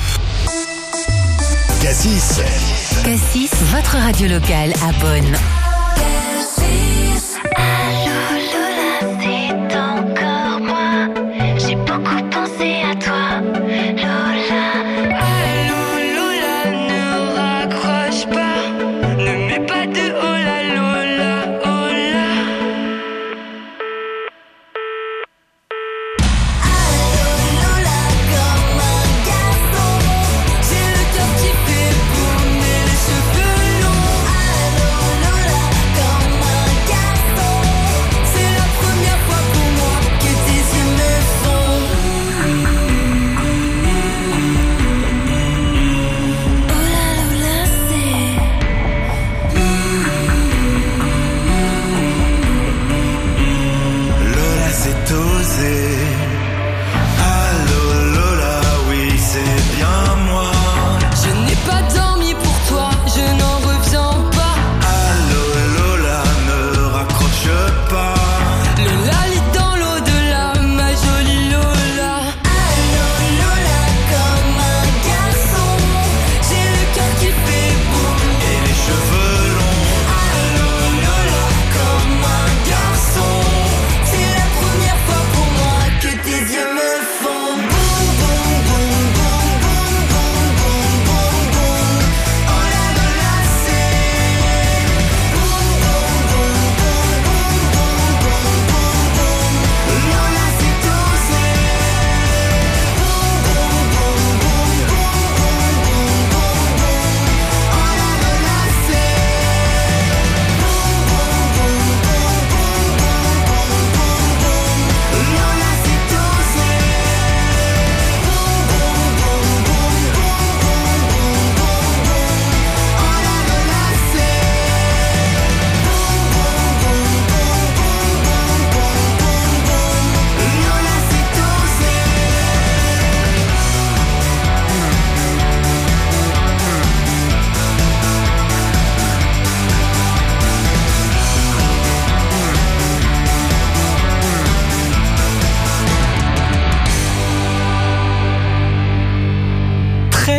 home. Cassis. Cassis, votre radio locale à Bonn. Allô Lola, c'est encore moi. J'ai beaucoup pensé à toi, Lola. Allô Lola, ne raccroche pas. Ne mets pas de oh là Lola, oh là. Allô Lola, comme un garçon. J'ai le cœur qui fait tourner les cheveux longs. Allô Lola.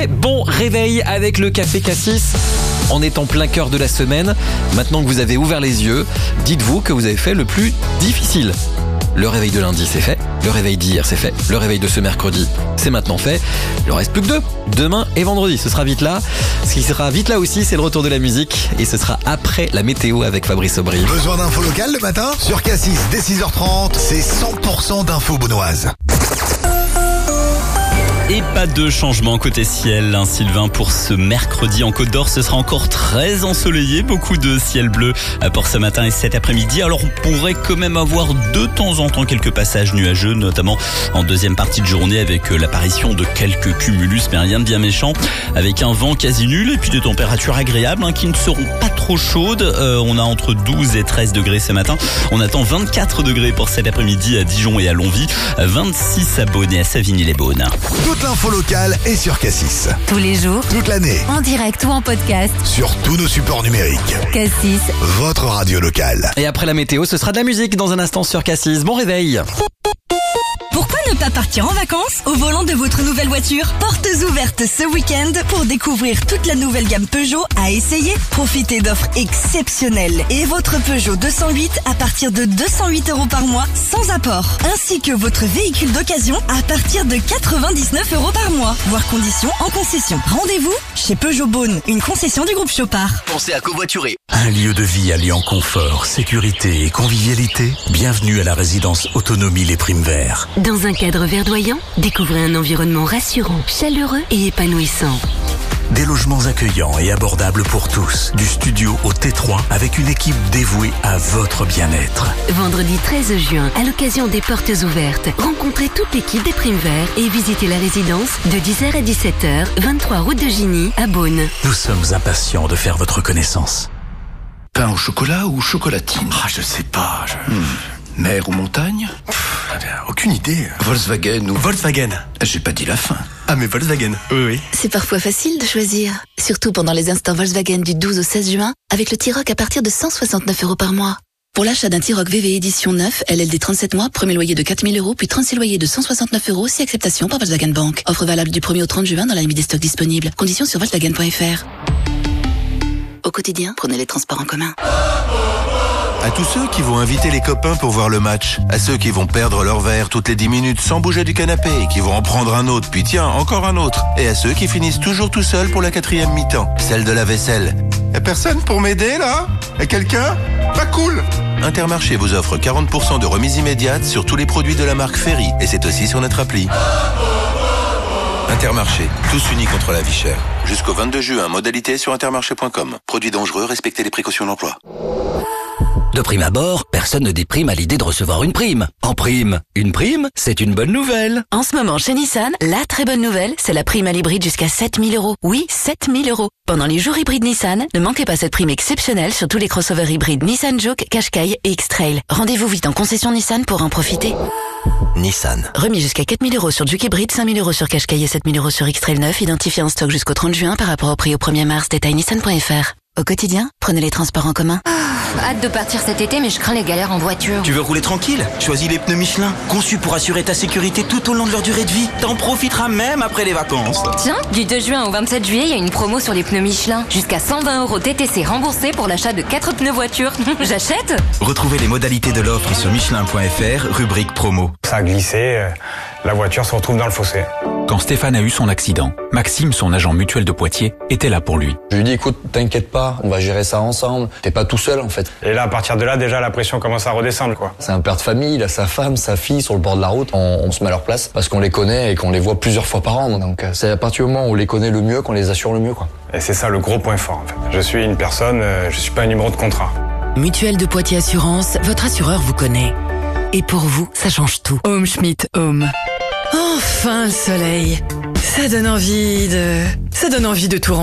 Très bon réveil avec le Café Cassis. On est en plein cœur de la semaine. Maintenant que vous avez ouvert les yeux, dites-vous que vous avez fait le plus difficile. Le réveil de lundi, c'est fait. Le réveil d'hier, c'est fait. Le réveil de ce mercredi, c'est maintenant fait. Il en reste plus que deux. Demain et vendredi, ce sera vite là. Ce qui sera vite là aussi, c'est le retour de la musique. Et ce sera après la météo avec Fabrice Aubry. Besoin d'infos locales le matin? Sur Cassis, dès six heures trente, c'est cent pour cent d'infos beaunoises. Et pas de changement côté ciel, hein, Sylvain, pour ce mercredi en Côte d'Or. Ce sera encore très ensoleillé, beaucoup de ciel bleu pour ce matin et cet après-midi. Alors on pourrait quand même avoir de temps en temps quelques passages nuageux, notamment en deuxième partie de journée avec l'apparition de quelques cumulus, mais rien de bien méchant, avec un vent quasi nul et puis des températures agréables hein, qui ne seront pas trop chaudes. Euh, on a entre douze et treize degrés ce matin. On attend vingt-quatre degrés pour cet après-midi à Dijon et à Longwy, vingt-six à Beaune et à Savigny-les-Beaunes. Toute l'info locale est sur Cassis. Tous les jours, toute l'année, en direct ou en podcast. Sur tous nos supports numériques. Cassis, votre radio locale. Et après la météo, ce sera de la musique dans un instant sur Cassis. Bon réveil. Pourquoi ne pas partir en vacances au volant de votre nouvelle voiture? Portes ouvertes ce week-end pour découvrir toute la nouvelle gamme Peugeot à essayer. Profitez d'offres exceptionnelles et votre Peugeot deux cent huit à partir de deux cent huit euros par mois sans apport. Ainsi que votre véhicule d'occasion à partir de quatre-vingt-dix-neuf euros par mois. Voir conditions en concession. Rendez-vous chez Peugeot Beaune, une concession du groupe Chopard. Pensez à covoiturer. Un lieu de vie alliant confort, sécurité et convivialité. Bienvenue à la résidence Autonomie Les Primes Verts. Dans un cadre verdoyant, découvrez un environnement rassurant, chaleureux et épanouissant. Des logements accueillants et abordables pour tous. Du studio au T trois avec une équipe dévouée à votre bien-être. Vendredi treize juin, à l'occasion des portes ouvertes, rencontrez toute l'équipe des Primes Verts et visitez la résidence de dix heures à dix-sept heures, vingt-trois route de Gigny à Beaune. Nous sommes impatients de faire votre connaissance. Pain au chocolat ou chocolatine? Ah, je sais pas. Je... Hmm. Mer ou montagne? Pff, aucune idée. Volkswagen ou... Volkswagen. J'ai pas dit la fin. Ah, mais Volkswagen. Oui, oui. C'est parfois facile de choisir. Surtout pendant les instants Volkswagen du douze au seize juin, avec le T-Roc à partir de cent soixante-neuf euros par mois. Pour l'achat d'un T-Roc V V édition neuf, L L D trente-sept mois, premier loyer de quatre mille euros, puis trente-six loyers de cent soixante-neuf euros, si acceptation par Volkswagen Bank. Offre valable du premier au trente juin dans la limite des stocks disponibles. Conditions sur Volkswagen point F R. Au quotidien, prenez les transports en commun. À tous ceux qui vont inviter les copains pour voir le match, à ceux qui vont perdre leur verre toutes les dix minutes sans bouger du canapé et qui vont en prendre un autre, puis tiens, encore un autre, et à ceux qui finissent toujours tout seuls pour la quatrième mi-temps, celle de la vaisselle. Y'a personne pour m'aider là? Y'a quelqu'un? Pas cool! Intermarché vous offre quarante pour cent de remise immédiate sur tous les produits de la marque Ferry, et c'est aussi sur notre appli. Intermarché, tous unis contre la vie chère. Jusqu'au vingt-deux juin, modalité sur intermarché point com. Produits dangereux, respectez les précautions d'emploi. De prime abord, personne ne déprime à l'idée de recevoir une prime. En prime, une prime, c'est une bonne nouvelle. En ce moment, chez Nissan, la très bonne nouvelle, c'est la prime à l'hybride jusqu'à sept mille euros. Oui, sept mille euros. Pendant les jours hybrides Nissan, ne manquez pas cette prime exceptionnelle sur tous les crossovers hybrides Nissan Juke, Qashqai et X-Trail. Rendez-vous vite en concession Nissan pour en profiter. Nissan. Remis jusqu'à quatre mille euros sur Juke hybride, cinq mille euros sur Qashqai et sept mille euros sur X-Trail neuf, identifié en stock jusqu'au trente juin par rapport au prix au premier mars. Détail nissan point F R. Au quotidien, prenez les transports en commun. Hâte de partir cet été, mais je crains les galères en voiture. Tu veux rouler tranquille? Choisis les pneus Michelin, conçus pour assurer ta sécurité tout au long de leur durée de vie. T'en profiteras même après les vacances. Tiens, du deux juin au vingt-sept juillet, il y a une promo sur les pneus Michelin. Jusqu'à cent vingt euros T T C remboursés pour l'achat de quatre pneus voiture. J'achète? Retrouvez les modalités de l'offre sur michelin point F R, rubrique promo. Ça a glissé, la voiture se retrouve dans le fossé. Quand Stéphane a eu son accident, Maxime, son agent mutuel de Poitiers, était là pour lui. Je lui dis, écoute, t'inquiète pas, on va gérer ça ensemble. T'es pas tout seul, en fait. Et là, à partir de là, déjà, la pression commence à redescendre, quoi. C'est un père de famille, il a sa femme, sa fille sur le bord de la route. On, on se met à leur place parce qu'on les connaît et qu'on les voit plusieurs fois par an. Donc, c'est à partir du moment où on les connaît le mieux qu'on les assure le mieux, quoi. Et c'est ça le gros point fort, en fait. Je suis une personne, je suis pas un numéro de contrat. Mutuelle de Poitiers Assurance, votre assureur vous connaît. Et pour vous, ça change tout. Home Schmidt Home. Enfin le soleil. Ça donne envie de... Ça donne envie de tout ranger.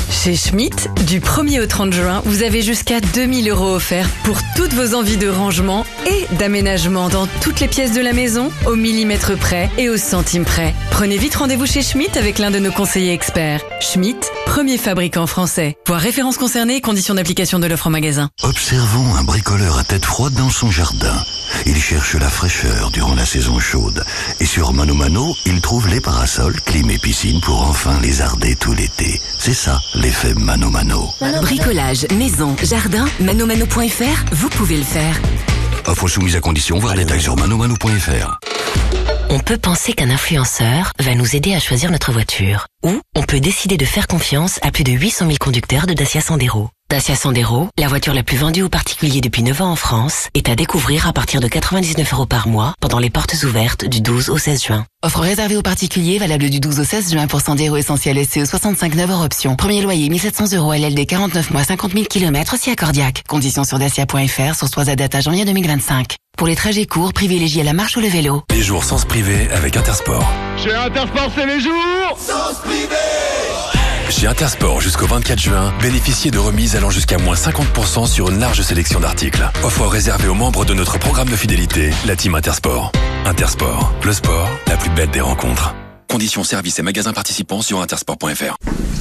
Chez Schmitt, du premier au trente juin, vous avez jusqu'à deux mille euros offerts pour toutes vos envies de rangement et d'aménagement dans toutes les pièces de la maison, au millimètre près et au centime près. Prenez vite rendez-vous chez Schmitt avec l'un de nos conseillers experts. Schmitt, premier fabricant français. Voir références concernées et conditions d'application de l'offre en magasin. Observons un bricoleur à tête froide dans son jardin. Il cherche la fraîcheur durant la saison chaude. Et sur Mano Mano, il trouve les parasols, clim et piscine pour enfin lézarder tout l'été. C'est ça, l'effet Mano Mano. Bricolage, maison, jardin, manomano point f r, vous pouvez le faire. Offre soumise à condition, voir les détails sur manomano point f r. On peut penser qu'un influenceur va nous aider à choisir notre voiture. Ou on peut décider de faire confiance à plus de huit cent mille conducteurs de Dacia Sandero. Dacia Sandero, la voiture la plus vendue aux particuliers depuis neuf ans en France, est à découvrir à partir de quatre-vingt-dix-neuf euros par mois pendant les portes ouvertes du douze au seize juin. Offre réservée aux particuliers, valable du douze au seize juin pour Sandero Essentiel S C E soixante-cinq neuf hors option. Premier loyer mille sept cents euros L L D quarante-neuf mois cinquante mille kilomètres si accordiaque. Conditions sur dacia point f r, sur soit à date à janvier deux mille vingt-cinq. Pour les trajets courts, privilégiez la marche ou le vélo. Les jours sens privé avec Intersport. Chez Intersport, c'est les jours sens privé. Chez Intersport, jusqu'au vingt-quatre juin, bénéficiez de remises allant jusqu'à moins cinquante pour cent sur une large sélection d'articles. Offre réservée aux membres de notre programme de fidélité, la Team Intersport. Intersport, le sport, la plus belle des rencontres. Conditions, services et magasins participants sur intersport point f r.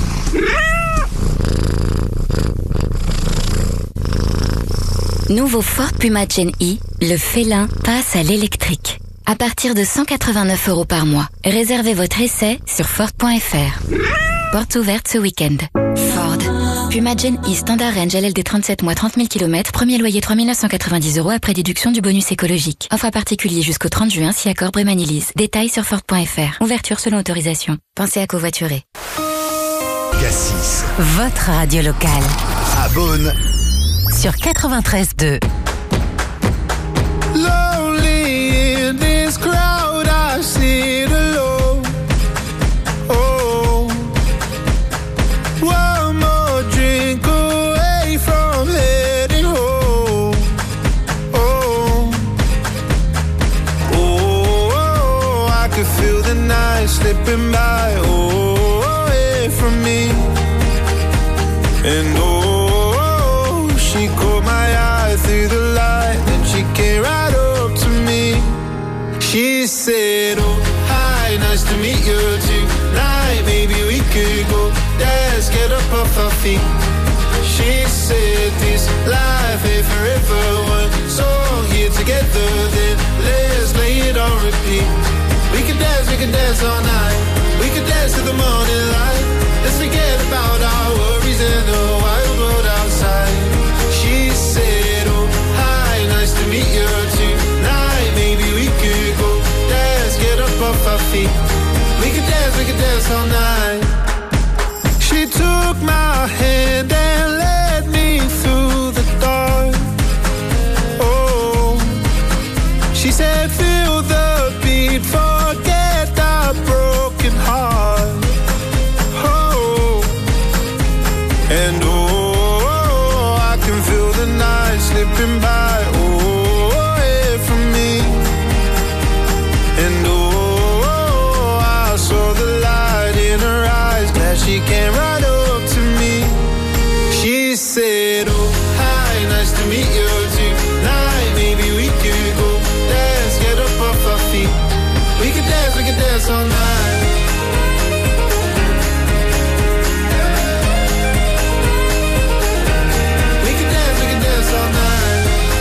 Nouveau Ford Puma Gen E, le félin passe à l'électrique. À partir de cent quatre-vingt-neuf euros par mois. Réservez votre essai sur Ford point f r. Portes ouvertes ce week-end. Ford. Puma Gen E Standard Range L L D trente-sept mois trente mille kilomètres. Premier loyer trois mille neuf cent quatre-vingt-dix euros après déduction du bonus écologique. Offre à particulier jusqu'au trente juin si accord Brémanilise. Détails sur Ford point f r. Ouverture selon autorisation. Pensez à covoiturer. Cassis. Votre radio locale. À Beaune. Sur quatre-vingt-treize deux. Lonely in this crowd, I sit alone. Oh, one more drink away from heading home. Oh, oh, oh, I could feel the night slipping by. Oh, away from me. And oh, she caught my eye through the light, and she came right up to me. She said, oh, hi, nice to meet you tonight. Maybe we could go dance, get up off our feet. She said, this life ain't forever. One song here together, then let's lay it on repeat. We could dance, we could dance all night. We could dance to the morning light. Let's forget about our worries and the wild world outside. She said, oh, hi, nice to meet you tonight. Maybe we could go dance, get up off our feet. We could dance, we could dance all night. She took my hand and led me through the dark. Oh, she said, feel the beat, forget the broken heart. Oh, and oh, I can feel the night slipping by, oh, away from me. And oh, I saw the light in her eyes, glad she came right up to me. She said, oh, hi, nice to meet you tonight. Maybe we could go dance, get up off our feet. We could dance, we could dance all night. We could dance, we could dance all night.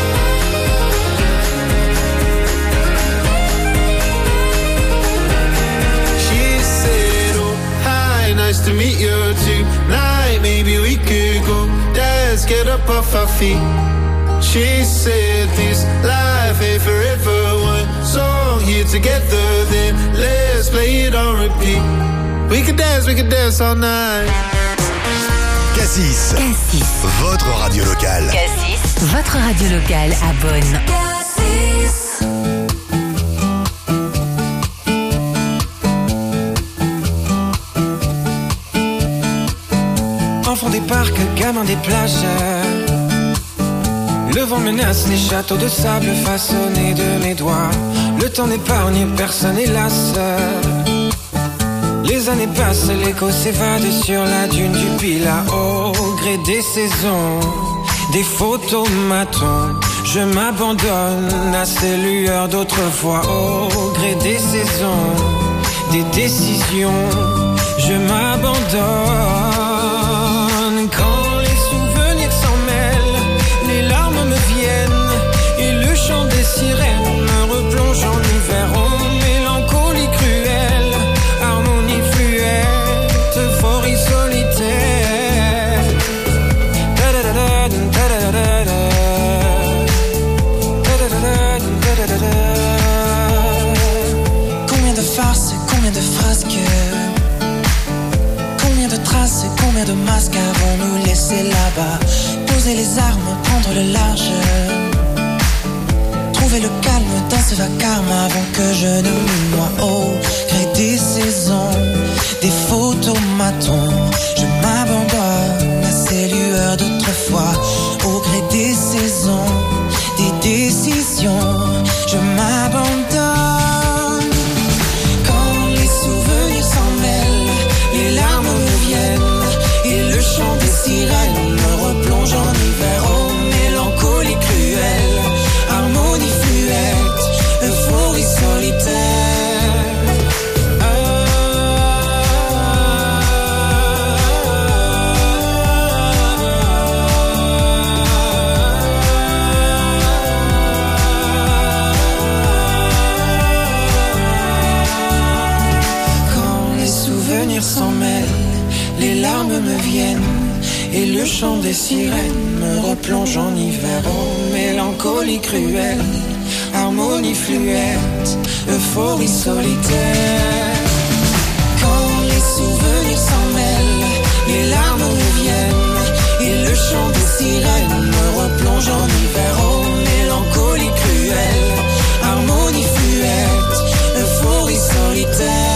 She said, oh, hi, nice to meet you tonight. Maybe we could go dance, get up off our feet. She said, this life ain't forever. One song here together, then let's play it on repeat. We could dance, we could dance all night. Cassis. Cassis. Votre radio locale. Cassis. Votre radio locale à Beaune. Cassis. Enfant des parcs, gamin des plages. Le vent menace les châteaux de sable façonnés de mes doigts. Le temps n'épargne personne hélas. Les Les années passent, l'écho s'évade sur la dune du Pilat. Au gré des saisons, des photomatons, je m'abandonne à ces lueurs d'autrefois. Au gré des saisons, des décisions, je m'abandonne. Quand les souvenirs s'en mêlent, les larmes me viennent et le chant des sirènes me replonge en hiver. Oh, mélancolie cruelle, harmonie fluette, euphorie solitaire. Combien de farces, combien de frasques, combien de traces, combien de masques avons-nous laissé là-bas? Poser les armes, prendre le large, trouver le calme dans ce vacarme avant que je ne me noie. Au gré des saisons, des photomatons, je m'abandonne à ces lueurs d'autrefois. Au gré des saisons, des décisions, je m'abandonne. Quand les souvenirs s'en mêlent, les larmes me viennent et le chant des sirènes me replonge en hiver. Oh, mélancolie cruelle, harmonie fluette, euphorie solitaire. Quand les souvenirs s'en mêlent, les larmes me viennent et le chant des sirènes me replonge en hiver. Oh, mélancolie cruelle, harmonie fluette, euphorie solitaire. Quand les souvenirs s'en mêlent, les larmes me viennent et le chant des sirènes me replonge en hiver. Oh, mélancolie cruelle, harmonie fluette, euphorie solitaire.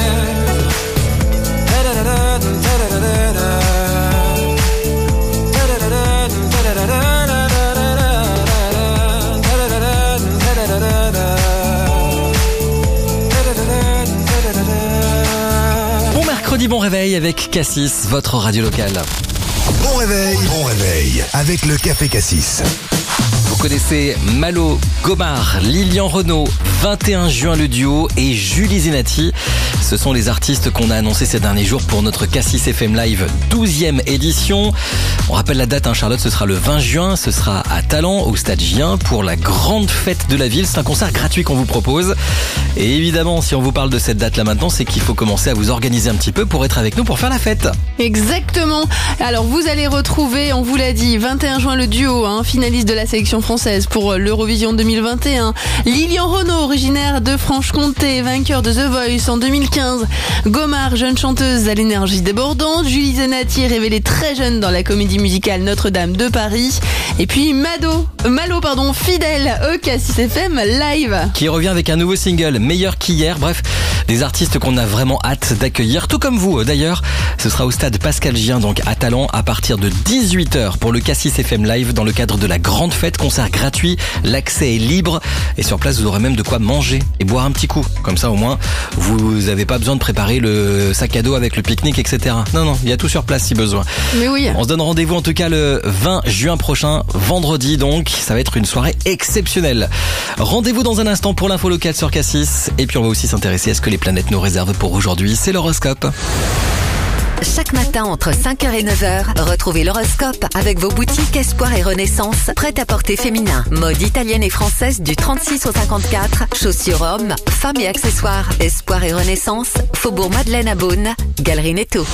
Bon mercredi, bon réveil avec Cassis, votre radio locale. Bon réveil, bon réveil avec le Café Cassis. Vous connaissez Malo, Gomard, Lilian Renaud, vingt et un juin le duo et Julie Zenati. Ce sont les artistes qu'on a annoncés ces derniers jours pour notre Cassis F M Live douzième édition. On rappelle la date, hein, Charlotte, ce sera le vingt juin, ce sera à Talent, au Stade Gien, pour la grande fête de la ville. C'est un concert gratuit qu'on vous propose. Et évidemment, si on vous parle de cette date là maintenant, c'est qu'il faut commencer à vous organiser un petit peu pour être avec nous pour faire la fête. Exactement. Alors vous allez retrouver, on vous l'a dit, vingt et un juin le duo, hein, finaliste de la sélection française pour l'Eurovision deux mille vingt et un. Lilian Renaud, originaire de Franche-Comté, vainqueur de The Voice en deux mille quinze. Gomard, jeune chanteuse à l'énergie débordante. Julie Zenati, révélée très jeune dans la comédie musicale Notre-Dame de Paris. Et puis Mado, Malo, pardon, fidèle au Cassis F M Live. Qui revient avec un nouveau single, meilleur qu'hier. Bref, des artistes qu'on a vraiment hâte d'accueillir, tout comme vous d'ailleurs. Ce sera au stade Pascal Gien, donc à Talent, à partir de dix-huit heures pour le Cassis F M Live dans le cadre de la grande fête, concert gratuit, l'accès est libre et sur place vous aurez même de quoi manger et boire un petit coup. Comme ça au moins vous avez pas besoin de préparer le sac à dos avec le pique-nique, et cetera. Non, non, il y a tout sur place si besoin. Mais oui. On se donne rendez-vous en tout cas le vingt juin prochain, vendredi donc. Ça va être une soirée exceptionnelle. Rendez-vous dans un instant pour l'info locale sur Cassis. Et puis on va aussi s'intéresser à ce que les planètes nous réservent pour aujourd'hui. C'est l'horoscope. Chaque matin entre cinq heures et neuf heures, retrouvez l'horoscope avec vos boutiques Espoir et Renaissance, prêt-à-porter féminin, mode italienne et française du trente-six au cinquante-quatre, chaussures hommes, femmes et accessoires. Espoir et Renaissance, Faubourg Madeleine à Beaune, Galerie Netto.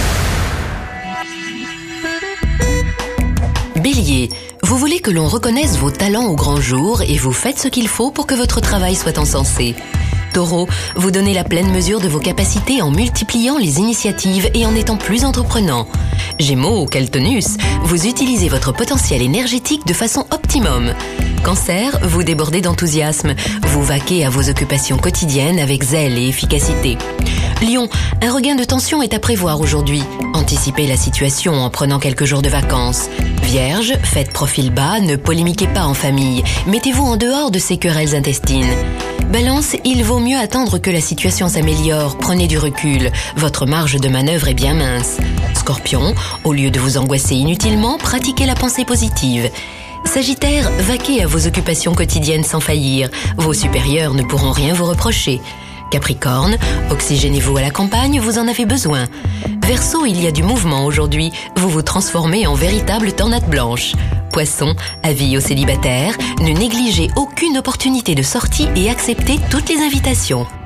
Bélier, vous voulez que l'on reconnaisse vos talents au grand jour et vous faites ce qu'il faut pour que votre travail soit encensé. Taureau, vous donnez la pleine mesure de vos capacités en multipliant les initiatives et en étant plus entreprenant. Gémeaux, quel tonus, vous utilisez votre potentiel énergétique de façon optimum. Cancer, vous débordez d'enthousiasme, vous vaquez à vos occupations quotidiennes avec zèle et efficacité. Lion, un regain de tension est à prévoir aujourd'hui. Anticipez la situation en prenant quelques jours de vacances. Vierge, faites profil bas, ne polémiquez pas en famille. Mettez-vous en dehors de ces querelles intestines. Balance, il vaut mieux attendre que la situation s'améliore. Prenez du recul. Votre marge de manœuvre est bien mince. Scorpion, au lieu de vous angoisser inutilement, pratiquez la pensée positive. Sagittaire, vaquez à vos occupations quotidiennes sans faillir. Vos supérieurs ne pourront rien vous reprocher. Capricorne, oxygénez-vous à la campagne, vous en avez besoin. Verseau, il y a du mouvement aujourd'hui. Vous vous transformez en véritable tornade blanche. Poisson, avis aux célibataires, ne négligez aucune opportunité de sortie et acceptez toutes les invitations.